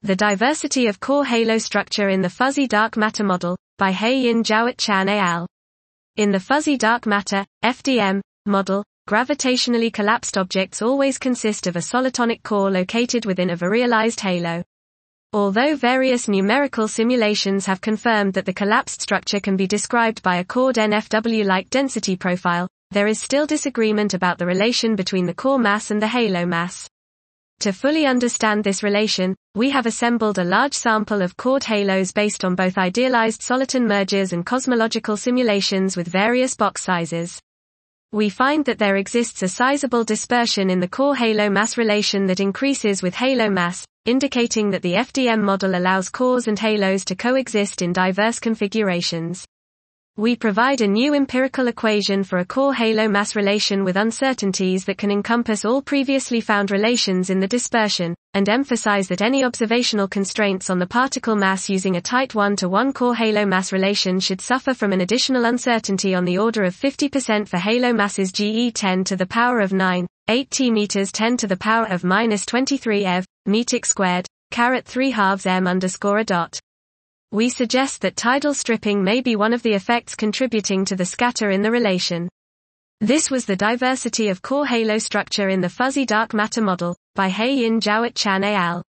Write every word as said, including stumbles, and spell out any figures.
The diversity of core halo structure in the fuzzy dark matter model, by He-Yin Jowett Chan et al. In the fuzzy dark matter, F D M, model, gravitationally collapsed objects always consist of a solitonic core located within a virialized halo. Although various numerical simulations have confirmed that the collapsed structure can be described by a cored N F W-like density profile, there is still disagreement about the relation between the core mass and the halo mass. To fully understand this relation, we have assembled a large sample of cored halos based on both idealized soliton mergers and cosmological simulations with various box sizes. We find that there exists a sizable dispersion in the core halo mass relation that increases with halo mass, indicating that the F D M model allows cores and halos to coexist in diverse configurations. We provide a new empirical equation for a core halo mass relation with uncertainties that can encompass all previously found relations in the dispersion, and emphasize that any observational constraints on the particle mass using a tight one to one core halo mass relation should suffer from an additional uncertainty on the order of fifty percent for halo masses G E ten to the power of nine, eight T meters ten to the power of minus twenty-three eV, metic squared, caret three halves m underscore a dot. We suggest that tidal stripping may be one of the effects contributing to the scatter in the relation. This was the diversity of core halo structure in the fuzzy dark matter model, by He-Yin Jowett Chan et al.